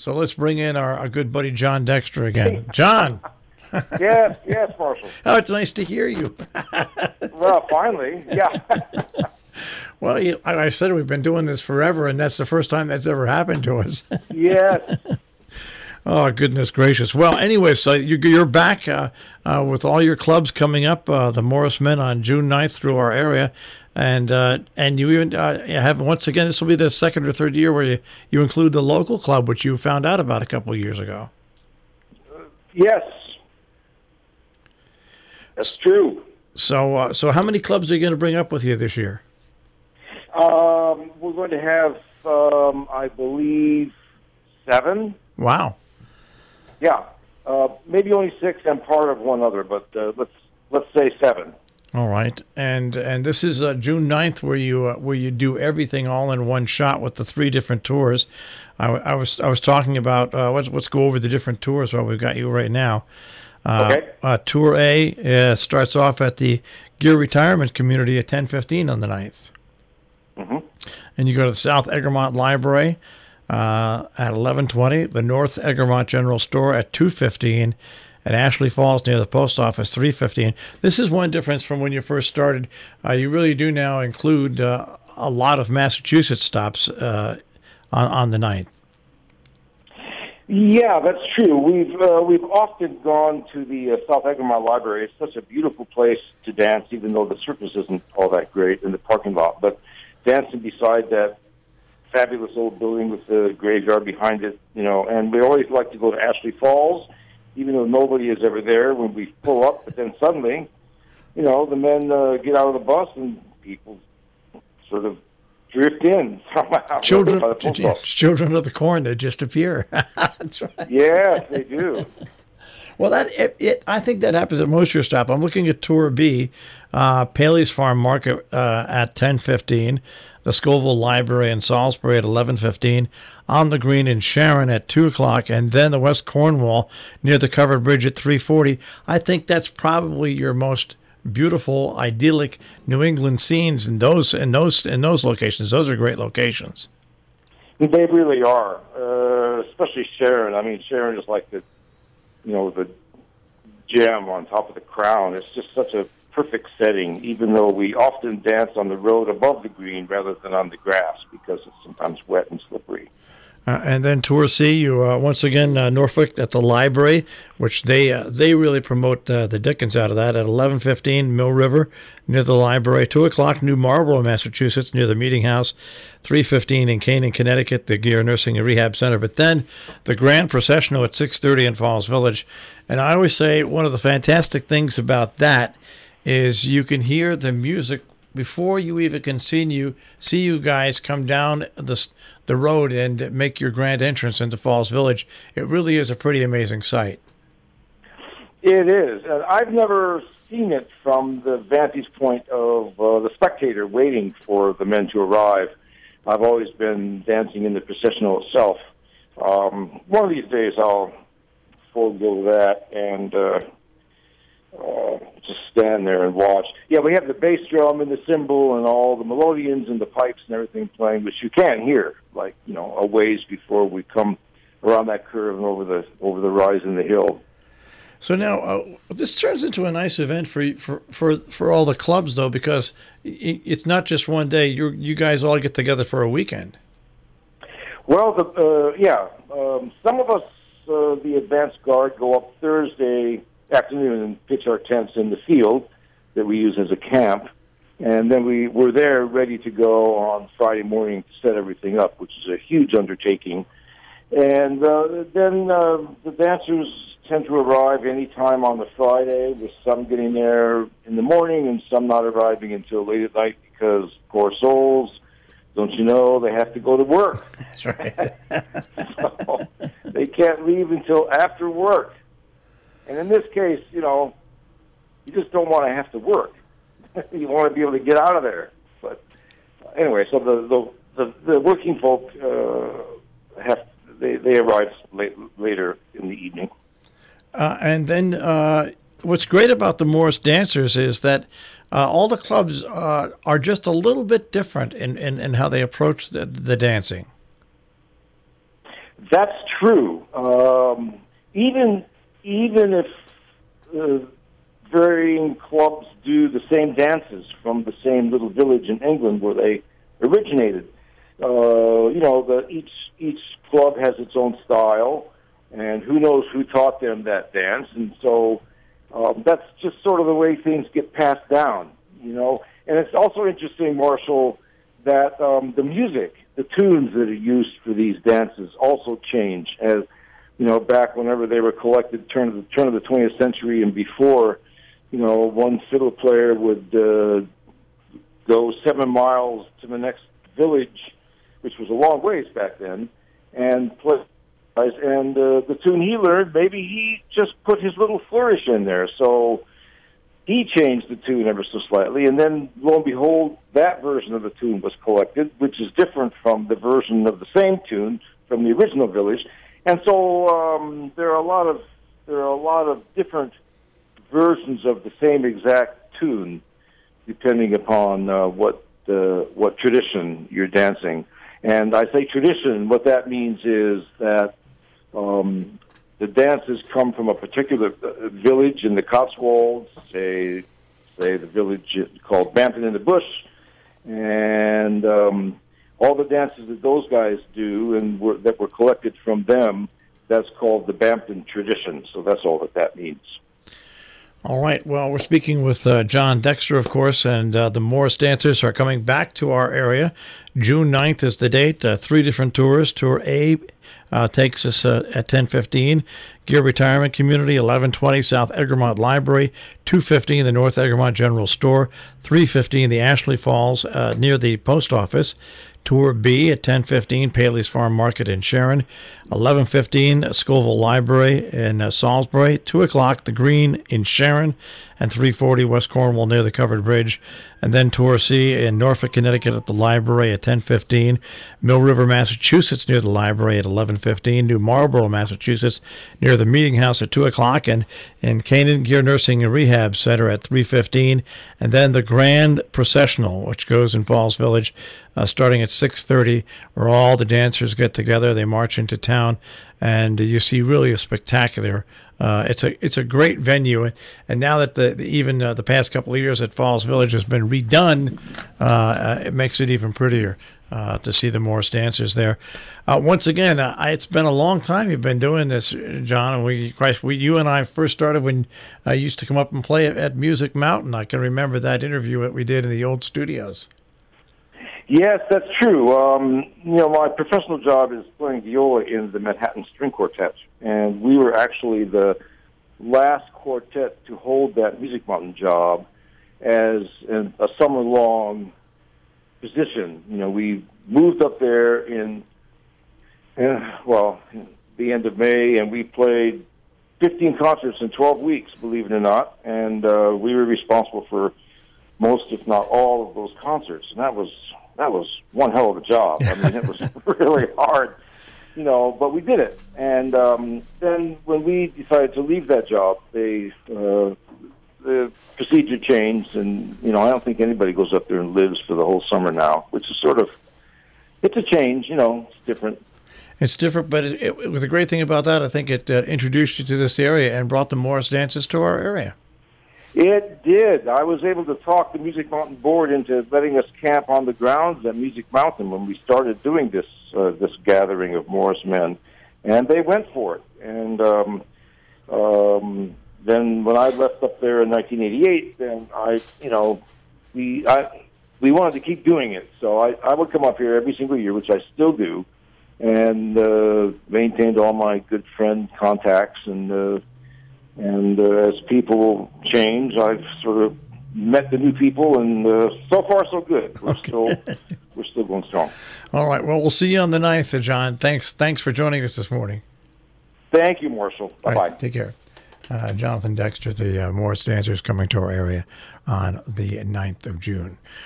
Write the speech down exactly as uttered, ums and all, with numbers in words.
So let's bring in our, our good buddy John Dexter again. John. Yes, yes, Marshall. Oh, it's nice to hear you. Well, finally, yeah. Well, you, like I said, we've been doing this forever, and that's the first time that's ever happened to us. Yes. Oh, goodness gracious. Well, anyway, so you, you're back uh, uh, with all your clubs coming up, uh, the Morris Men on June ninth through our area. And uh, and you even uh, have, once again, this will be the second or third year where you, you include the local club, which you found out about a couple of years ago. Uh, yes. That's true. So, uh, so how many clubs are you going to bring up with you this year? Um, we're going to have, um, I believe, seven. Wow. Yeah, uh, maybe only six and part of one other, but uh, let's let's say seven. All right, and and this is uh, June ninth, where you uh, where you do everything all in one shot with the three different tours. I, I was I was talking about uh, let's let's go over the different tours while we've got you right now. Uh, okay. Uh, Tour A uh, starts off at the Gear Retirement Community at ten fifteen on the ninth. Mm-hmm. And you go to the South Egremont Library uh, at eleven twenty, the North Egremont General Store at two fifteen, at Ashley Falls near the post office three fifteen. This is one difference from when you first started. Uh, you really do now include uh, a lot of Massachusetts stops uh, on, on the ninth. Yeah, that's true. We've uh, we've often gone to the uh, South Egremont Library. It's such a beautiful place to dance, even though the surface isn't all that great in the parking lot. But dancing beside that fabulous old building with the graveyard behind it, you know, and we always like to go to Ashley Falls, even though nobody is ever there when we pull up. But then suddenly, you know, the men uh, get out of the bus and people sort of drift in somehow. Children, children of the corn, they just appear. That's right. Yes, they do. Well, that it, it, I think that happens at most of your stop. I'm looking at Tour B, uh, Paley's Farm Market uh, at ten fifteen, the Scoville Library in Salisbury at eleven fifteen, On the Green in Sharon at two o'clock, and then the West Cornwall near the Covered Bridge at three forty. I think that's probably your most beautiful, idyllic New England scenes in those in those in those locations. Those are great locations. They really are, uh, especially Sharon. I mean, Sharon is like the, you know, the gem on top of the crown. It's just such a perfect setting, even though we often dance on the road above the green rather than on the grass because it's sometimes wet and slippery. Uh, and then Tour C, you uh, once again uh, Norfolk at the library, which they uh, they really promote uh, the Dickens out of that at eleven fifteen, Mill River near the library. Two o'clock, New Marlborough, Massachusetts, near the Meeting House. Three fifteen in Canaan, Connecticut, the Gear Nursing and Rehab Center. But then the Grand Processional at six thirty in Falls Village. And I always say one of the fantastic things about that is you can hear the music before you even can see you see you guys come down the the road and make your grand entrance into Falls Village. It really is a pretty amazing sight. It is. And I've never seen it from the vantage point of uh, the spectator waiting for the men to arrive. I've always been dancing in the processional itself. Um, one of these days I'll forego that and uh, uh, just stand there and watch. Yeah, we have the bass drum and the cymbal and all the melodeons and the pipes and everything playing, which you can't hear, like, you know, a ways before we come around that curve and over the over the rise in the hill. So now uh, this turns into a nice event for for for, for all the clubs, though, because it's not just one day. You you guys all get together for a weekend. Well, the uh, yeah, um, some of us, uh, the advance guard, go up Thursday afternoon and pitch our tents in the field that we use as a camp, and then we we're there ready to go on Friday morning to set everything up, which is a huge undertaking. And uh, then uh, the dancers tend to arrive any time on the Friday, with some getting there in the morning and some not arriving until late at night because, poor souls, don't you know, they have to go to work. That's right. So they can't leave until after work. And in this case, you know, you just don't want to have to work. You want to be able to get out of there. But anyway, so the the, the, the working folk uh, have they, they arrive late, later in the evening. Uh, and then uh, what's great about the Morris Dancers is that uh, all the clubs uh, are just a little bit different in, in, in how they approach the, the dancing. That's true. Um, even even if uh, varying clubs do the same dances from the same little village in England where they originated, uh, you know, the, each each club has its own style, and who knows who taught them that dance, and so um, that's just sort of the way things get passed down, you know. And it's also interesting, Marshall, that um, the music, the tunes that are used for these dances also change as, you know, back whenever they were collected, turn of the turn of the twentieth century and before, you know, one fiddle player would uh, go seven miles to the next village, which was a long ways back then, and play. And uh, the tune he learned, maybe he just put his little flourish in there. So he changed the tune ever so slightly, and then lo and behold, that version of the tune was collected, which is different from the version of the same tune from the original village. And so um, there are a lot of there are a lot of different versions of the same exact tune, depending upon uh, what uh, what tradition you're dancing. And I say tradition. What that means is that um, the dances come from a particular uh, village in the Cotswolds, say say the village called Bampton in the Bush, and um, all the dances that those guys do and were, that were collected from them, that's called the Bampton tradition. So that's all that that means. All right. Well, we're speaking with uh, John Dexter, of course, and uh, the Morris Dancers are coming back to our area. June ninth is the date. Uh, three different tours. Tour A uh, takes us uh, at ten fifteen. Gear Retirement Community, eleven twenty South Egremont Library, two fifteen the North Egremont General Store, three fifteen the Ashley Falls uh, near the post office. Tour B at ten fifteen, Paley's Farm Market in Sharon, eleven fifteen, Scoville Library in uh, Salisbury, two o'clock, The Green in Sharon, and three forty, West Cornwall near the Covered Bridge. And then Tour C in Norfolk, Connecticut at the library at ten fifteen, Mill River, Massachusetts near the library at eleven fifteen, New Marlborough, Massachusetts near the Meeting House at two o'clock, and in Canaan Gear Nursing and Rehab Center at three fifteen, and then the Grand Processional, which goes in Falls Village, uh, starting at six thirty, where all the dancers get together, they march into town, and you see really a spectacular Uh, it's a it's a great venue, and now that the, the even uh, the past couple of years at Falls Village has been redone, uh, uh, it makes it even prettier uh, to see the Morris Dancers there. Uh, once again, uh, I, it's been a long time you've been doing this, John. And we, Christ, we you and I first started when I used to come up and play at, at Music Mountain. I can remember that interview that we did in the old studios. Yes, that's true. Um, you know, my professional job is playing viola in the Manhattan String Quartet, and we were actually the last quartet to hold that Music Mountain job as an, a summer-long position. You know, we moved up there in, uh, well, the end of May, and we played fifteen concerts in twelve weeks, believe it or not, and uh, we were responsible for most, if not all, of those concerts, and that was that was one hell of a job. I mean, it was really hard, you know, but we did it. And um, then when we decided to leave that job, they uh, the procedure changed, and you know, I don't think anybody goes up there and lives for the whole summer now, which is sort of it's a change, you know, it's different. It's different, but it, it, the great thing about that, I think it uh, introduced you to this area and brought the Morris Dances to our area. It did. I was able to talk the Music Mountain Board into letting us camp on the grounds at Music Mountain when we started doing this uh, this gathering of Morris men, and they went for it. And um, um, then when I left up there in nineteen eighty-eight, then I, you know, we I we wanted to keep doing it. So I, I would come up here every single year, which I still do, and uh, maintained all my good friend contacts and. Uh, And uh, as people change, I've sort of met the new people, and uh, so far so good. We're okay. still we're still going strong. All right. Well, we'll see you on the ninth, John. Thanks. Thanks for joining us this morning. Thank you, Marshall. Bye bye. Right, take care. Uh, Jonathan Dexter, the uh, Morris Dancers, coming to our area on the ninth of June.